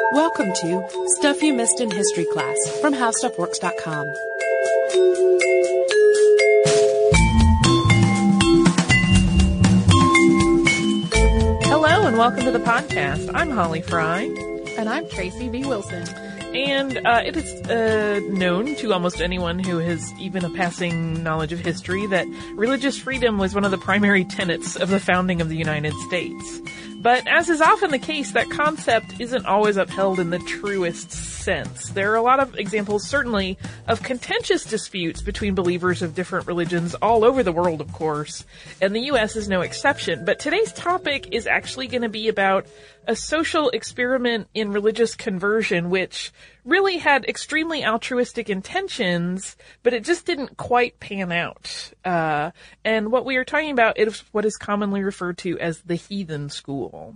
Welcome to Stuff You Missed in History Class from HowStuffWorks.com. Hello and welcome to the podcast. I'm Holly Fry. And I'm Tracy V. Wilson. And it is known to almost anyone who has even a passing knowledge of history that religious freedom was one of the primary tenets of the founding of the United States. But as is often the case, that concept isn't always upheld in the truest sense. There are a lot of examples, certainly, of contentious disputes between believers of different religions all over the world, of course, and the U.S. is no exception. But today's topic is actually going to be about a social experiment in religious conversion, which really had extremely altruistic intentions, but it just didn't quite pan out. And what we are talking about is what is commonly referred to as the heathen school.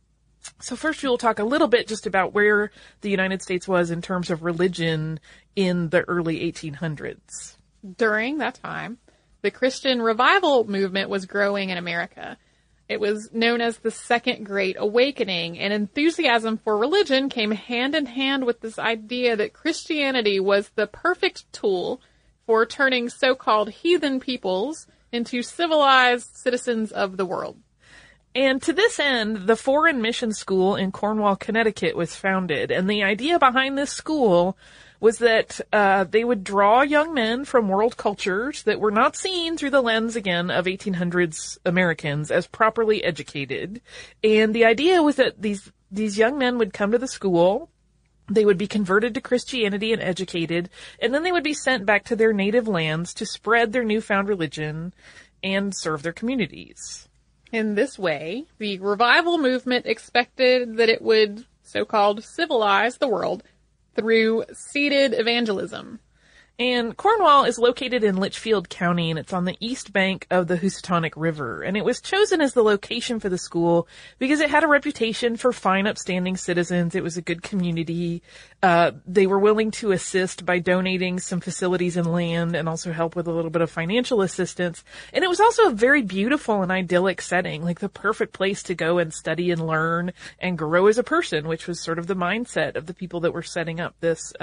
So first we'll talk a little bit just about where the United States was in terms of religion in the early 1800s. During that time, the Christian revival movement was growing in America. It was known as the Second Great Awakening, and enthusiasm for religion came hand in hand with this idea that Christianity was the perfect tool for turning so-called heathen peoples into civilized citizens of the world. And to this end, the Foreign Mission School in Cornwall, Connecticut was founded. And the idea behind this school was that they would draw young men from world cultures that were not seen through the lens, again, of 1800s Americans as properly educated. And the idea was that these young men would come to the school, they would be converted to Christianity and educated, and then they would be sent back to their native lands to spread their newfound religion and serve their communities. In this way, the revival movement expected that it would, so-called, civilize the world through seeded evangelism. And Cornwall is located in Litchfield County, and it's on the east bank of the Housatonic River. And it was chosen as the location for the school because it had a reputation for fine, upstanding citizens. It was a good community. They were willing to assist by donating some facilities and land and also help with a little bit of financial assistance. And it was also a very beautiful and idyllic setting, like the perfect place to go and study and learn and grow as a person, which was sort of the mindset of the people that were setting up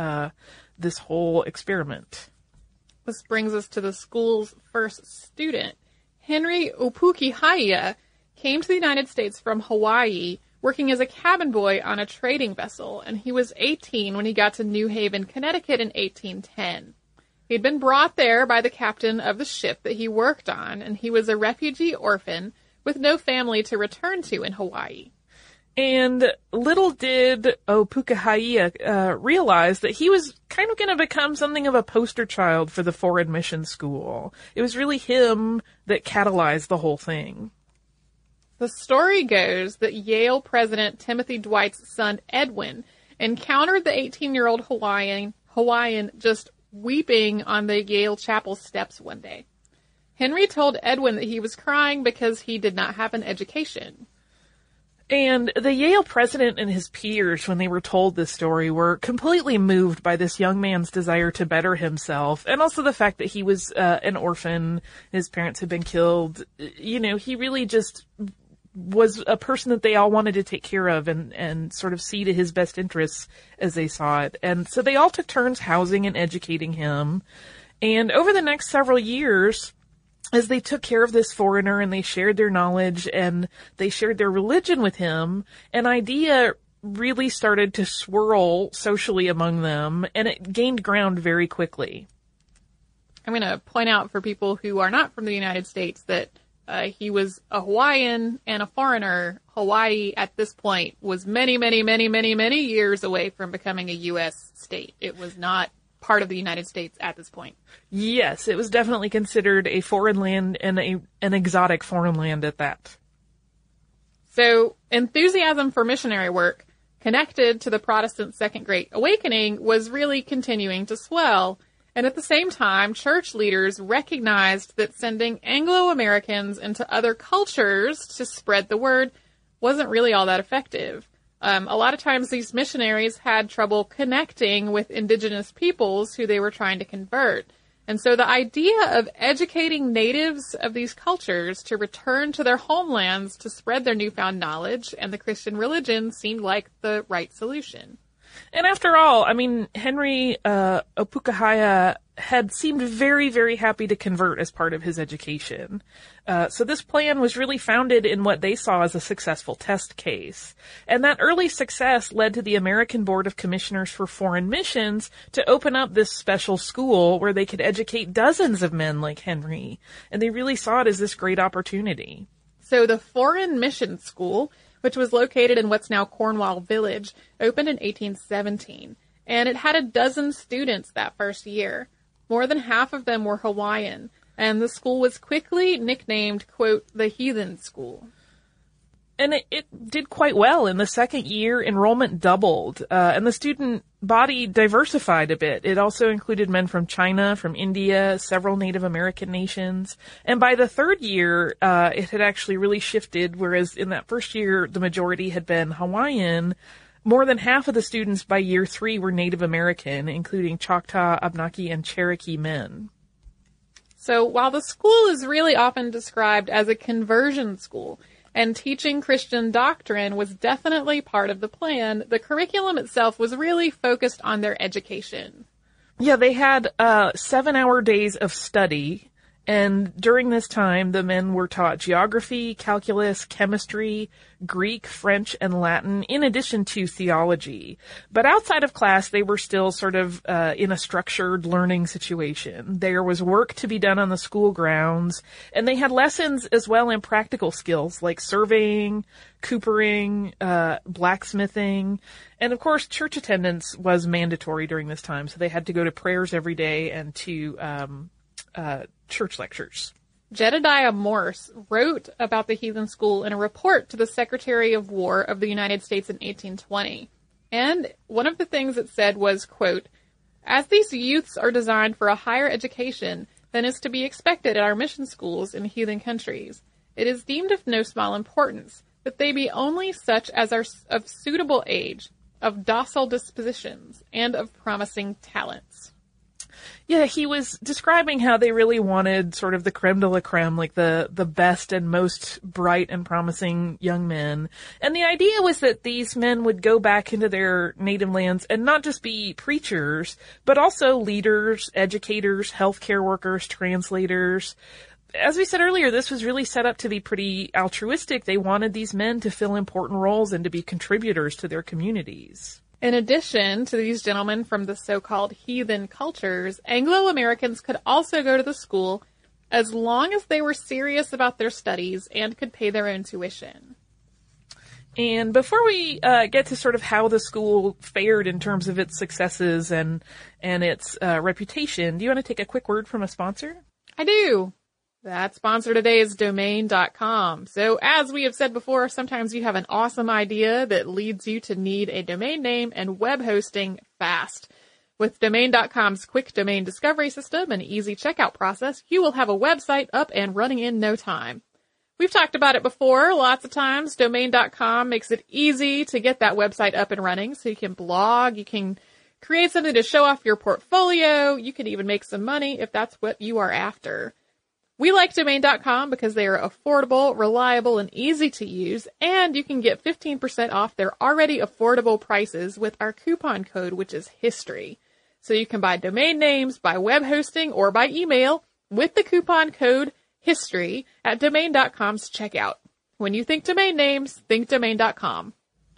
this whole experiment. This brings us to the school's first student. Henry Opukihaya came to the United States from Hawaii, working as a cabin boy on a trading vessel, and he was 18 when he got to New Haven, Connecticut in 1810. He'd been brought there by the captain of the ship that he worked on, and he was a refugee orphan with no family to return to in Hawaii. And little did Opukihaya realize that he was kind of going to become something of a poster child for the Foreign Mission School. It was really him that catalyzed the whole thing. The story goes that Yale President Timothy Dwight's son Edwin encountered the 18-year-old Hawaiian just weeping on the Yale Chapel steps one day. Henry told Edwin that he was crying because he did not have an education. And the Yale president and his peers, when they were told this story, were completely moved by this young man's desire to better himself, and also the fact that he was an orphan, his parents had been killed. You know, he really just was a person that they all wanted to take care of and sort of see to his best interests as they saw it. And so they all took turns housing and educating him. And over the next several years, as they took care of this foreigner and they shared their knowledge and they shared their religion with him, an idea really started to swirl socially among them, and it gained ground very quickly. I'm going to point out for people who are not from the United States that he was a Hawaiian and a foreigner. Hawaii at this point was many, many, many, many, many years away from becoming a U.S. state. It was not part of the United States at this point. Yes, it was definitely considered a foreign land and an exotic foreign land at that. So enthusiasm for missionary work connected to the Protestant Second Great Awakening was really continuing to swell. And at the same time, church leaders recognized that sending Anglo-Americans into other cultures to spread the word wasn't really all that effective. A lot of times these missionaries had trouble connecting with indigenous peoples who they were trying to convert. And so the idea of educating natives of these cultures to return to their homelands to spread their newfound knowledge and the Christian religion seemed like the right solution. And after all, I mean, Henry Opukahaia had seemed very, very happy to convert as part of his education. So this plan was really founded in what they saw as a successful test case. And that early success led to the American Board of Commissioners for Foreign Missions to open up this special school where they could educate dozens of men like Henry. And they really saw it as this great opportunity. So the Foreign Mission School, which was located in what's now Cornwall Village, opened in 1817. And it had a dozen students that first year. More than half of them were Hawaiian, and the school was quickly nicknamed, quote, the Heathen School. And it did quite well. In the second year, enrollment doubled, and the student body diversified a bit. It also included men from China, from India, several Native American nations. And by the third year, it had actually really shifted, whereas in that first year, the majority had been Hawaiian. More than half of the students by year 3 were Native American, including Choctaw, Abnaki, and Cherokee men. So while the school is really often described as a conversion school, and teaching Christian doctrine was definitely part of the plan, the curriculum itself was really focused on their education. Yeah, they had 7-hour days of study. And during this time, the men were taught geography, calculus, chemistry, Greek, French, and Latin, in addition to theology. But outside of class, they were still sort of in a structured learning situation. There was work to be done on the school grounds, and they had lessons as well in practical skills like surveying, coopering, blacksmithing, and of course, church attendance was mandatory during this time, so they had to go to prayers every day and to church lectures. Jedediah Morse wrote about the Heathen School in a report to the Secretary of War of the United States in 1820. And one of the things it said was, quote, as these youths are designed for a higher education than is to be expected at our mission schools in heathen countries, it is deemed of no small importance that they be only such as are of suitable age, of docile dispositions, and of promising talents. Yeah, he was describing how they really wanted sort of the creme de la creme, like the best and most bright and promising young men. And the idea was that these men would go back into their native lands and not just be preachers, but also leaders, educators, healthcare workers, translators. As we said earlier, this was really set up to be pretty altruistic. They wanted these men to fill important roles and to be contributors to their communities. In addition to these gentlemen from the so-called heathen cultures, Anglo-Americans could also go to the school as long as they were serious about their studies and could pay their own tuition. And before we get to sort of how the school fared in terms of its successes and its reputation, do you want to take a quick word from a sponsor? I do. That sponsor today is Domain.com. So as we have said before, sometimes you have an awesome idea that leads you to need a domain name and web hosting fast. With Domain.com's quick domain discovery system and easy checkout process, you will have a website up and running in no time. We've talked about it before lots of times. Domain.com makes it easy to get that website up and running, so you can blog, you can create something to show off your portfolio, you can even make some money if that's what you are after. We like Domain.com because they are affordable, reliable, and easy to use, and you can get 15% off their already affordable prices with our coupon code, which is HISTORY. So you can buy domain names by web hosting or by email with the coupon code HISTORY at Domain.com's checkout. When you think domain names, think Domain.com.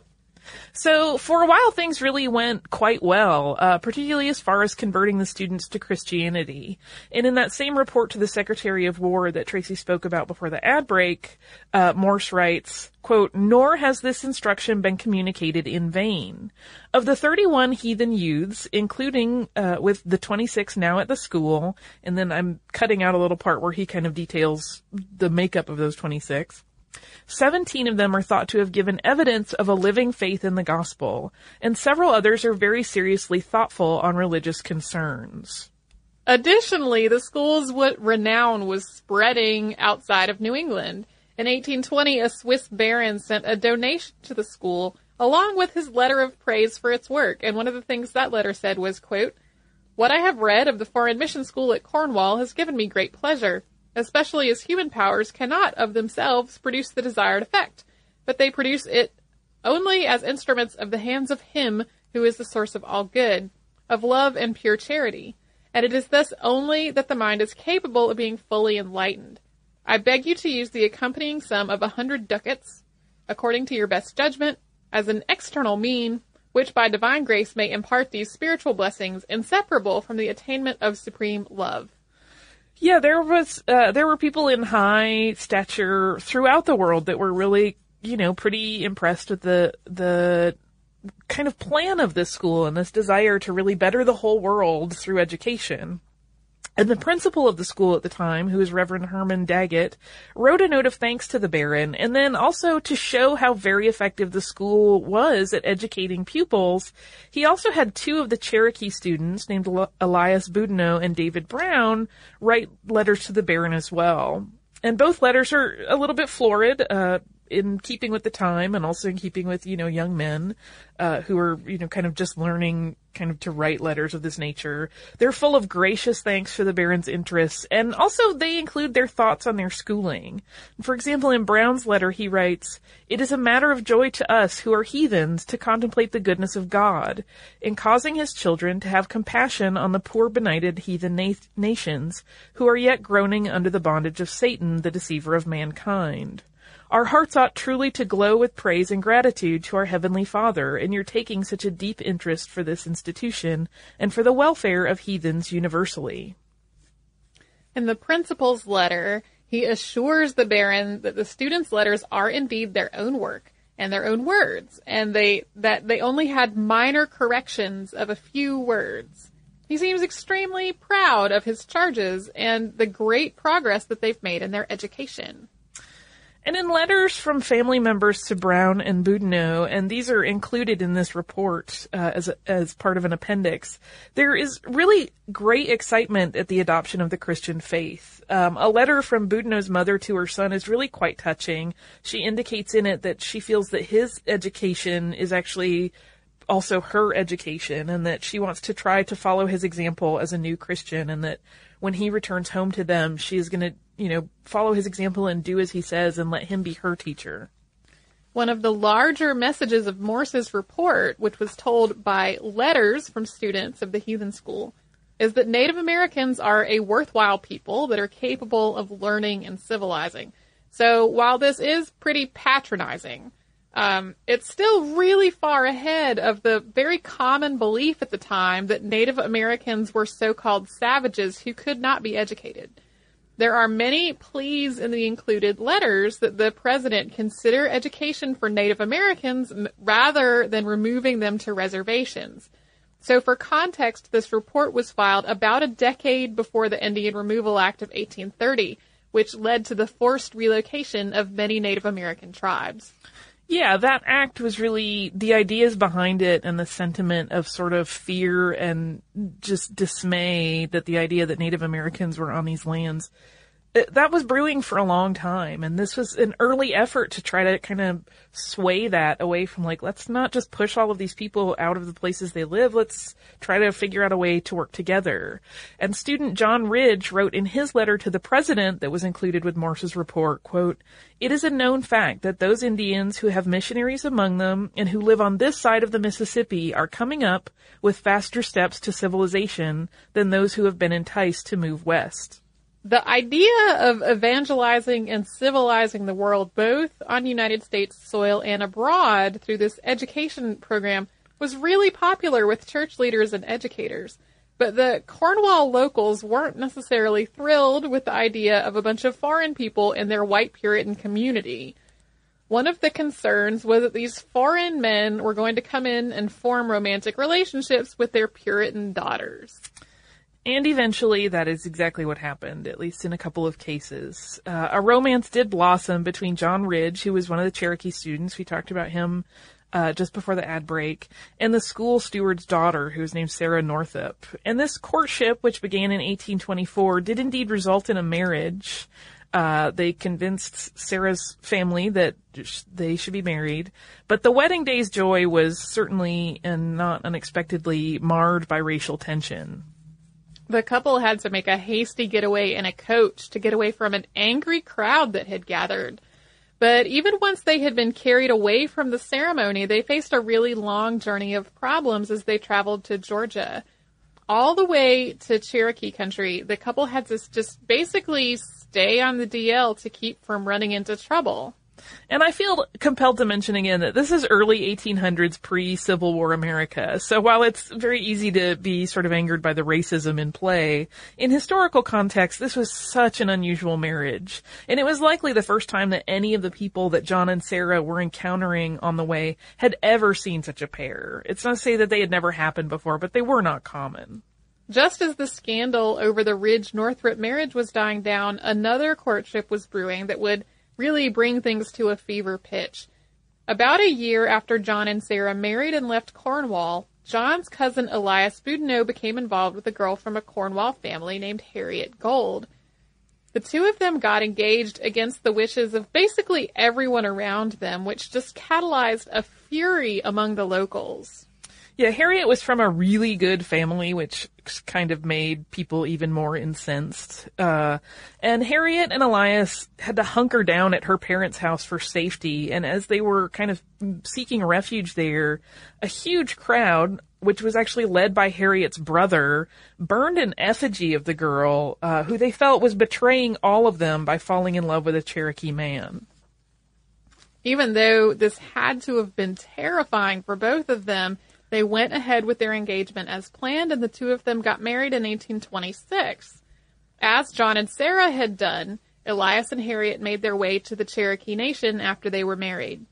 So for a while, things really went quite well, particularly as far as converting the students to Christianity. And in that same report to the Secretary of War that Tracy spoke about before the ad break, Morse writes, quote, nor has this instruction been communicated in vain. Of the 31 heathen youths, including with the 26 now at the school, and then I'm cutting out a little part where he kind of details the makeup of those 26, 17 of them are thought to have given evidence of a living faith in the gospel, and several others are very seriously thoughtful on religious concerns. Additionally, the school's renown was spreading outside of New England. In 1820, a Swiss baron sent a donation to the school along with his letter of praise for its work, and one of the things that letter said was, quote, what I have read of the Foreign Mission School at Cornwall has given me great pleasure, especially as human powers cannot of themselves produce the desired effect, but they produce it only as instruments of the hands of Him who is the source of all good, of love and pure charity, and it is thus only that the mind is capable of being fully enlightened. I beg you to use the accompanying sum of 100 ducats, according to your best judgment, as an external mean, which by divine grace may impart these spiritual blessings inseparable from the attainment of supreme love. Yeah, there were people in high stature throughout the world that were really, pretty impressed with the kind of plan of this school and this desire to really better the whole world through education. And the principal of the school at the time, who was Reverend Herman Daggett, wrote a note of thanks to the Baron, and then also to show how very effective the school was at educating pupils, he also had two of the Cherokee students, named Elias Boudinot and David Brown, write letters to the Baron as well. And both letters are a little bit florid, in keeping with the time and also in keeping with, young men, who are, kind of just learning kind of to write letters of this nature. They're full of gracious thanks for the Baron's interests, and also they include their thoughts on their schooling. For example, in Brown's letter, he writes, "It is a matter of joy to us who are heathens to contemplate the goodness of God in causing his children to have compassion on the poor benighted heathen nations who are yet groaning under the bondage of Satan, the deceiver of mankind. Our hearts ought truly to glow with praise and gratitude to our Heavenly Father in your taking such a deep interest for this institution and for the welfare of heathens universally." In the principal's letter, he assures the Baron that the students' letters are indeed their own work and their own words, and that they only had minor corrections of a few words. He seems extremely proud of his charges and the great progress that they've made in their education. And in letters from family members to Brown and Boudinot, and these are included in this report as part of an appendix, there is really great excitement at the adoption of the Christian faith. A letter from Boudinot's mother to her son is really quite touching. She indicates in it that she feels that his education is actually also her education, and that she wants to try to follow his example as a new Christian, and that when he returns home to them, she is going to follow his example and do as he says and let him be her teacher. One of the larger messages of Morse's report, which was told by letters from students of the heathen school, is that Native Americans are a worthwhile people that are capable of learning and civilizing. So while this is pretty patronizing, it's still really far ahead of the very common belief at the time that Native Americans were so-called savages who could not be educated. There are many pleas in the included letters that the president consider education for Native Americans rather than removing them to reservations. So for context, this report was filed about a decade before the Indian Removal Act of 1830, which led to the forced relocation of many Native American tribes. Yeah, that act was really the ideas behind it, and the sentiment of sort of fear and just dismay that the idea that Native Americans were on these lands, that was brewing for a long time. And this was an early effort to try to kind of sway that away from let's not just push all of these people out of the places they live. Let's try to figure out a way to work together. And student John Ridge wrote in his letter to the president that was included with Morse's report, quote, "It is a known fact that those Indians who have missionaries among them and who live on this side of the Mississippi are coming up with faster steps to civilization than those who have been enticed to move west." The idea of evangelizing and civilizing the world, both on United States soil and abroad through this education program, was really popular with church leaders and educators. But the Cornwall locals weren't necessarily thrilled with the idea of a bunch of foreign people in their white Puritan community. One of the concerns was that these foreign men were going to come in and form romantic relationships with their Puritan daughters. And eventually that is exactly what happened, at least in a couple of cases. A romance did blossom between John Ridge, who was one of the Cherokee students, we talked about him just before the ad break, and the school steward's daughter, who was named Sarah Northup. And this courtship, which began in 1824, did indeed result in a marriage. They convinced Sarah's family that they should be married, but the wedding day's joy was certainly and not unexpectedly marred by racial tension. The couple had to make a hasty getaway in a coach to get away from an angry crowd that had gathered. But even once they had been carried away from the ceremony, they faced a really long journey of problems as they traveled to Georgia. All the way to Cherokee country, the couple had to just basically stay on the DL to keep from running into trouble. And I feel compelled to mention again that this is early 1800s pre-Civil War America. So while it's very easy to be sort of angered by the racism in play, in historical context, this was such an unusual marriage. And it was likely the first time that any of the people that John and Sarah were encountering on the way had ever seen such a pair. It's not to say that they had never happened before, but they were not common. Just as the scandal over the Ridge-Northrop marriage was dying down, another courtship was brewing that would really bring things to a fever pitch. About a year after John and Sarah married and left Cornwall, John's cousin Elias Boudinot became involved with a girl from a Cornwall family named Harriet Gold. The two of them got engaged against the wishes of basically everyone around them, which just catalyzed a fury among the locals. Yeah, Harriet was from a really good family, which kind of made people even more incensed. And Harriet and Elias had to hunker down at her parents' house for safety. And as they were kind of seeking refuge there, a huge crowd, which was actually led by Harriet's brother, burned an effigy of the girl, who they felt was betraying all of them by falling in love with a Cherokee man. Even though this had to have been terrifying for both of them, they went ahead with their engagement as planned, and the two of them got married in 1826. As John and Sarah had done, Elias and Harriet made their way to the Cherokee Nation after they were married.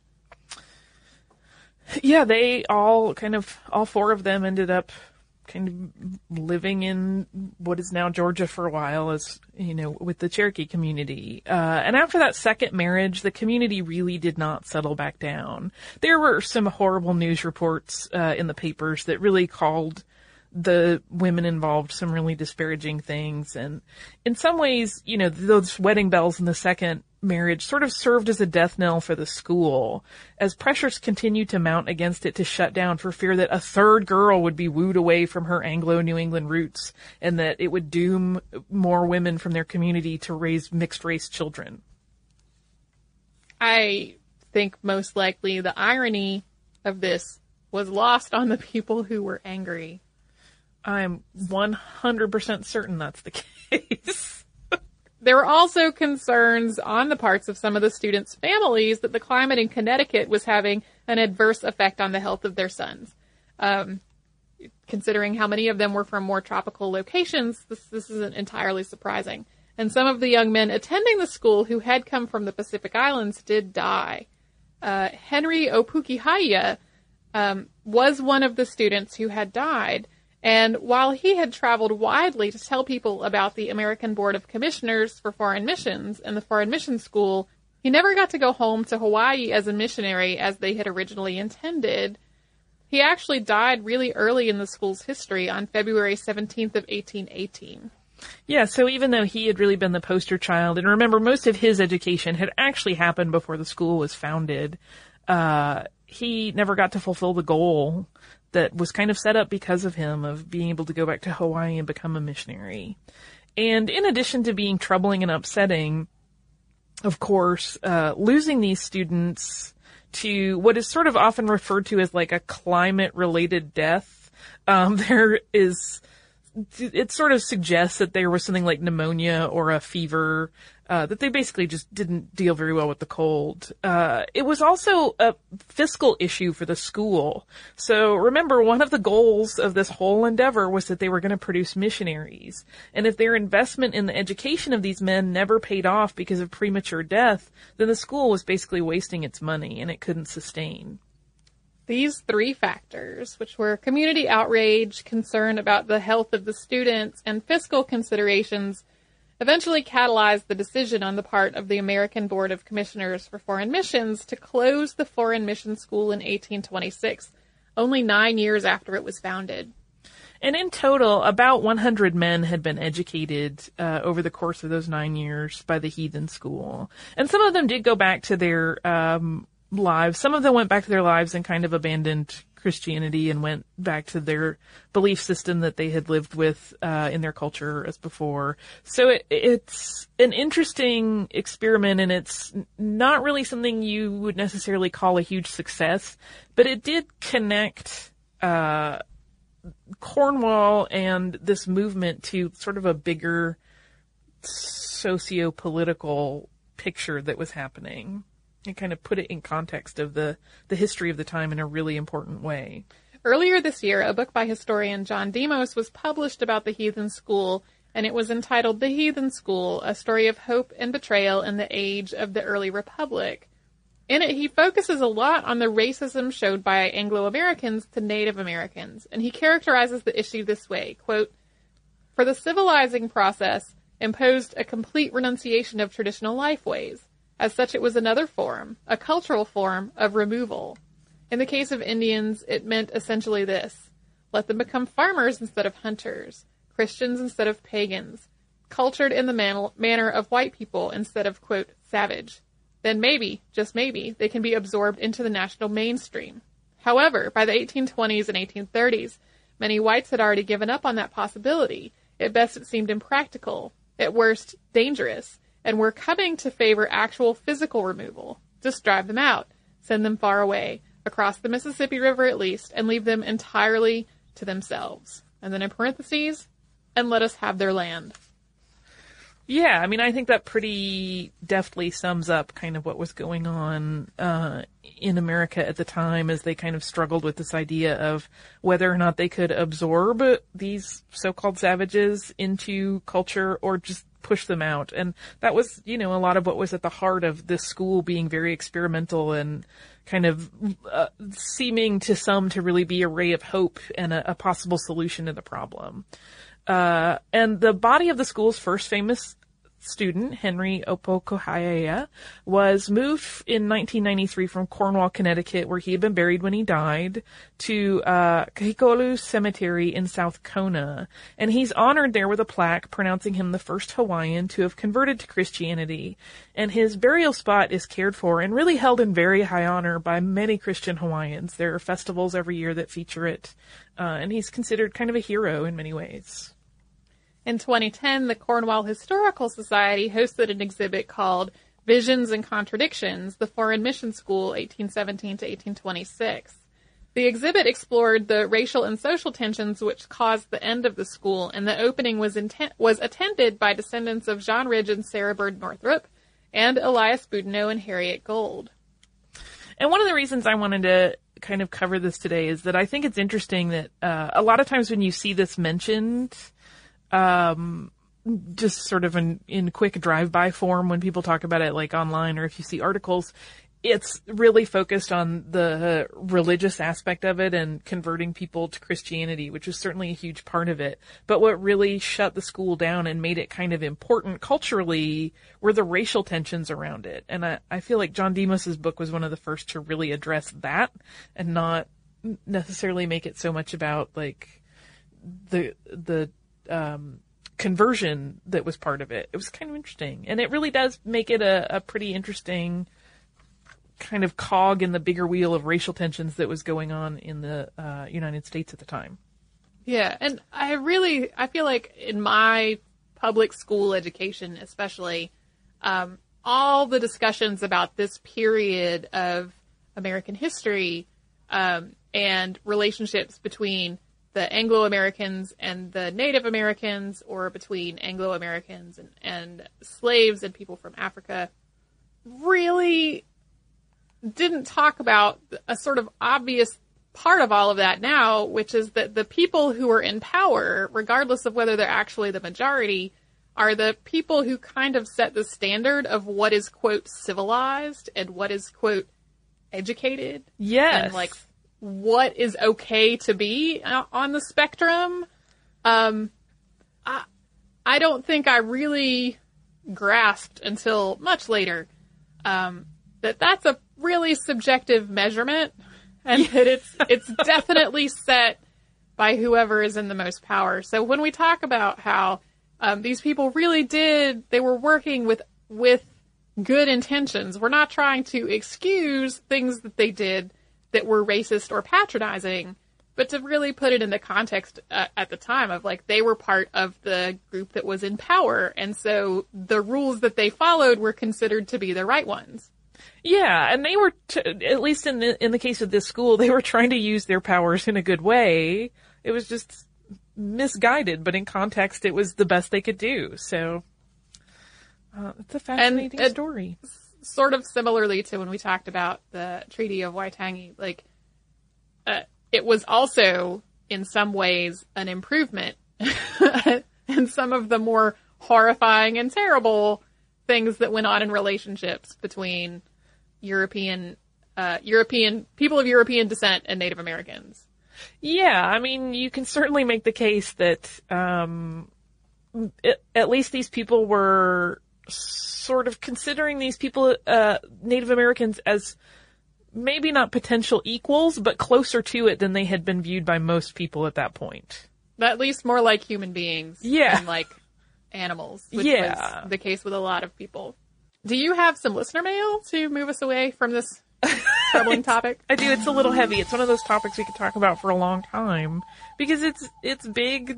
Yeah, all four of them ended up kind of living in what is now Georgia for a while, as you know, with the Cherokee community. And after that second marriage, the community really did not settle back down. There were some horrible news reports in the papers that really called the women involved some really disparaging things. And in some ways, you know, those wedding bells in the second marriage sort of served as a death knell for the school, as pressures continued to mount against it to shut down for fear that a third girl would be wooed away from her Anglo-New England roots and that it would doom more women from their community to raise mixed-race children. I think most likely the irony of this was lost on the people who were angry. I'm 100% certain that's the case. There were also concerns on the parts of some of the students' families that the climate in Connecticut was having an adverse effect on the health of their sons. Considering how many of them were from more tropical locations, this isn't entirely surprising. And some of the young men attending the school who had come from the Pacific Islands did die. Henry Opukihaya was one of the students who had died. And while he had traveled widely to tell people about the American Board of Commissioners for Foreign Missions and the Foreign Mission School, he never got to go home to Hawaii as a missionary as they had originally intended. He actually died really early in the school's history on February 17th of 1818. Yeah, so even though he had really been the poster child, and remember, most of his education had actually happened before the school was founded, he never got to fulfill the goal that was kind of set up because of him, of being able to go back to Hawaii and become a missionary. And in addition to being troubling and upsetting, of course, losing these students to what is sort of often referred to as like a climate-related death, it sort of suggests that there was something like pneumonia or a fever, that they basically just didn't deal very well with the cold. It was also a fiscal issue for the school. So remember, one of the goals of this whole endeavor was that they were going to produce missionaries. And if their investment in the education of these men never paid off because of premature death, then the school was basically wasting its money and it couldn't sustain. These three factors, which were community outrage, concern about the health of the students, and fiscal considerations, eventually catalyzed the decision on the part of the American Board of Commissioners for Foreign Missions to close the Foreign Mission School in 1826, only 9 years after it was founded. And in total, about 100 men had been educated over the course of those 9 years by the heathen school. And some of them did go back to their lives. Some of them went back to their lives and kind of abandoned Christianity and went back to their belief system that they had lived with in their culture as before. So it's an interesting experiment, and it's not really something you would necessarily call a huge success, but it did connect Cornwall and this movement to sort of a bigger socio-political picture that was happening. And kind of put it in context of the history of the time in a really important way. Earlier this year, a book by historian John Demos was published about the heathen school, and it was entitled The Heathen School, A Story of Hope and Betrayal in the Age of the Early Republic. In it, he focuses a lot on the racism showed by Anglo-Americans to Native Americans, and he characterizes the issue this way, quote, "For the civilizing process imposed a complete renunciation of traditional life ways. As such, it was another form, a cultural form, of removal. In the case of Indians, it meant essentially this. Let them become farmers instead of hunters, Christians instead of pagans, cultured in the manner of white people instead of, quote, savage. Then maybe, just maybe, they can be absorbed into the national mainstream. However, by the 1820s and 1830s, many whites had already given up on that possibility. At best, it seemed impractical. At worst, dangerous. And were coming to favor actual physical removal. Just drive them out, send them far away, across the Mississippi River at least, and leave them entirely to themselves. And then in parentheses, and let us have their land." Yeah, I mean, I think that pretty deftly sums up kind of what was going on in America at the time as they kind of struggled with this idea of whether or not they could absorb these so-called savages into culture or just push them out. And that was, a lot of what was at the heart of this school being very experimental and kind of seeming to some to really be a ray of hope and a possible solution to the problem. And the body of the school's first famous student, Henry Opokohaya, was moved in 1993 from Cornwall, Connecticut, where he had been buried when he died, to Kahikolu Cemetery in South Kona. And he's honored there with a plaque pronouncing him the first Hawaiian to have converted to Christianity. And his burial spot is cared for and really held in very high honor by many Christian Hawaiians. There are festivals every year that feature it. And he's considered kind of a hero in many ways. In 2010, the Cornwall Historical Society hosted an exhibit called Visions and Contradictions, the Foreign Mission School, 1817 to 1826. The exhibit explored the racial and social tensions which caused the end of the school, and the opening was attended by descendants of John Ridge and Sarah Bird Northrup, and Elias Boudinot and Harriet Gold. And one of the reasons I wanted to kind of cover this today is that I think it's interesting that a lot of times when you see this mentioned, just sort of in quick drive-by form when people talk about it like online or if you see articles, it's really focused on the religious aspect of it and converting people to Christianity, which is certainly a huge part of it. But what really shut the school down and made it kind of important culturally were the racial tensions around it. And I feel like John Demos's book was one of the first to really address that and not necessarily make it so much about like the conversion that was part of it. It was kind of interesting. And it really does make it a pretty interesting kind of cog in the bigger wheel of racial tensions that was going on in the United States at the time. Yeah, and I feel like in my public school education especially, all the discussions about this period of American history and relationships between the Anglo-Americans and the Native Americans, or between Anglo-Americans and slaves and people from Africa, really didn't talk about a sort of obvious part of all of that now, which is that the people who are in power, regardless of whether they're actually the majority, are the people who kind of set the standard of what is, quote, civilized and what is, quote, educated. Yes. And, like, what is okay to be on the spectrum. I don't think I really grasped until much later that that's a really subjective measurement, and that it's definitely set by whoever is in the most power. So when we talk about how these people really they were working with good intentions, we're not trying to excuse things that they did that were racist or patronizing, but to really put it in the context at the time of, like, they were part of the group that was in power, and so the rules that they followed were considered to be the right ones. Yeah, and they were, at least in the case of this school, they were trying to use their powers in a good way. It was just misguided, but in context, it was the best they could do. So, it's a fascinating story. Sort of similarly to when we talked about the Treaty of Waitangi, like, it was also, in some ways, an improvement in some of the more horrifying and terrible things that went on in relationships between European people of European descent and Native Americans. Yeah, I mean, you can certainly make the case that at least these people were sort of considering these people, Native Americans, as maybe not potential equals, but closer to it than they had been viewed by most people at that point. At least more like human beings than like animals, which was the case with a lot of people. Do you have some listener mail to move us away from this troubling topic? I do. It's a little heavy. It's one of those topics we could talk about for a long time because it's big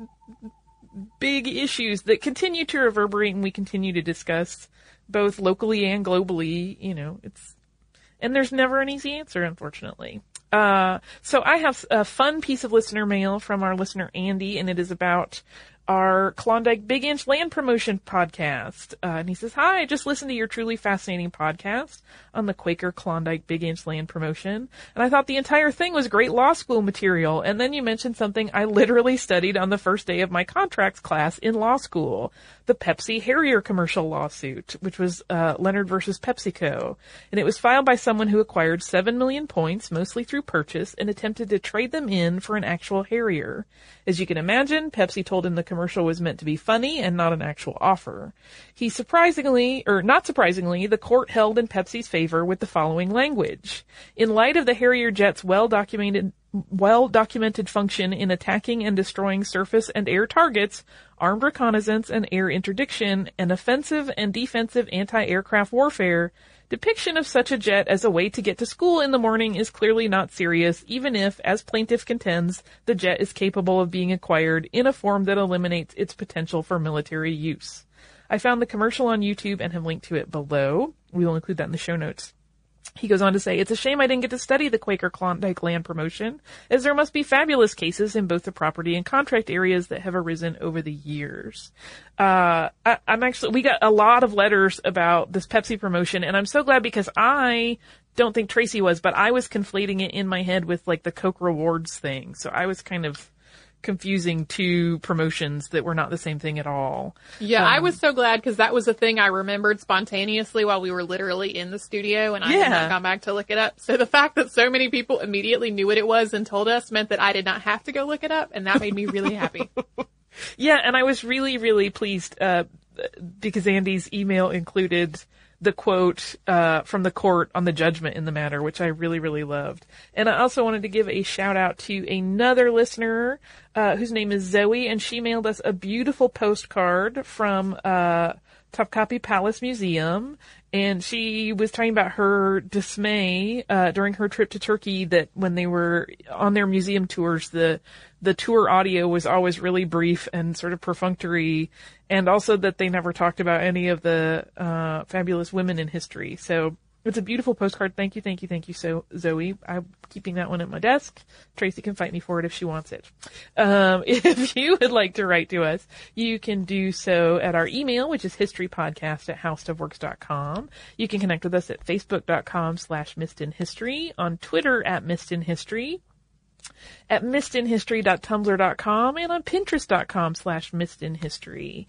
issues that continue to reverberate and we continue to discuss both locally and globally. You know, and there's never an easy answer, unfortunately. So I have a fun piece of listener mail from our listener Andy, and it is about our Klondike Big Inch Land Promotion podcast. And he says, "Hi, I just listened to your truly fascinating podcast on the Quaker Klondike Big Inch Land Promotion, and I thought the entire thing was great law school material. And then you mentioned something I literally studied on the first day of my contracts class in law school, the Pepsi Harrier commercial lawsuit, which was Leonard versus PepsiCo. And it was filed by someone who acquired 7 million points, mostly through purchase, and attempted to trade them in for an actual Harrier. As you can imagine, Pepsi told him the commercial was meant to be funny and not an actual offer. Not surprisingly, the court held in Pepsi's favor with the following language. In light of the Harrier jet's well-documented function in attacking and destroying surface and air targets, armed reconnaissance and air interdiction, and offensive and defensive anti-aircraft warfare, depiction of such a jet as a way to get to school in the morning is clearly not serious, even if, as plaintiff contends, the jet is capable of being acquired in a form that eliminates its potential for military use. I found the commercial on YouTube and have linked to it below. We will include that in the show notes." He goes on to say, "It's a shame I didn't get to study the Quaker Klondike land promotion, as there must be fabulous cases in both the property and contract areas that have arisen over the years." We got a lot of letters about this Pepsi promotion, and I'm so glad because I don't think Tracy was, but I was conflating it in my head with like the Coke Rewards thing. So I was kind of confusing two promotions that were not the same thing at all. Yeah, I was so glad because that was a thing I remembered spontaneously while we were literally in the studio and I had not gone back to look it up. So the fact that so many people immediately knew what it was and told us meant that I did not have to go look it up, and that made me really happy. Yeah, and I was really, really pleased because Andy's email included the quote from the court on the judgment in the matter, which I really, really loved. And I also wanted to give a shout out to another listener whose name is Zoe, and she mailed us a beautiful postcard from Topkapi Palace Museum. And she was talking about her dismay during her trip to Turkey that when they were on their museum tours, the tour audio was always really brief and sort of perfunctory, and also that they never talked about any of the fabulous women in history. So it's a beautiful postcard. Thank you, so Zoe. I'm keeping that one at my desk. Tracy can fight me for it if she wants it. If you would like to write to us, you can do so at our email, which is historypodcast@howstuffworks.com. You can connect with us at facebook.com/missedinhistory, on Twitter @missedinhistory, at missedinhistory.tumblr.com, and on pinterest.com/missedinhistory.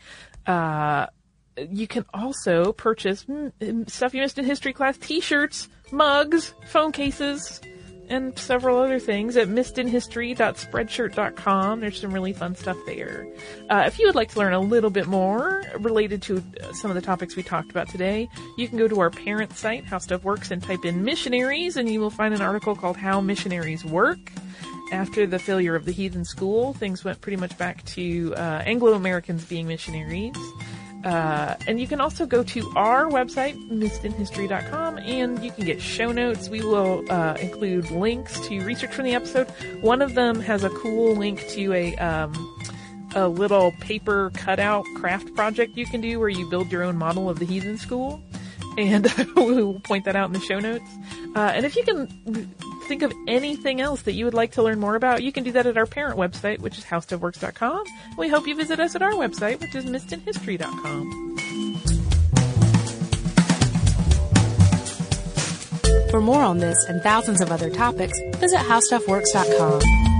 You can also purchase Stuff You Missed in History class t-shirts, mugs, phone cases, and several other things at missedinhistory.spreadshirt.com. There's some really fun stuff there. If you would like to learn a little bit more related to some of the topics we talked about today, you can go to our parent site, How Stuff Works, and type in missionaries, and you will find an article called How Missionaries Work. After the failure of the heathen school, things went pretty much back to Anglo-Americans being missionaries. And you can also go to our website, missedinhistory.com, and you can get show notes. We will include links to research from the episode. One of them has a cool link to a little paper cutout craft project you can do where you build your own model of the heathen school. And we'll point that out in the show notes. And if you can think of anything else that you would like to learn more about, you can do that at our parent website, which is howstuffworks.com. We hope you visit us at our website, which is missedinhistory.com. For more on this and thousands of other topics, visit howstuffworks.com.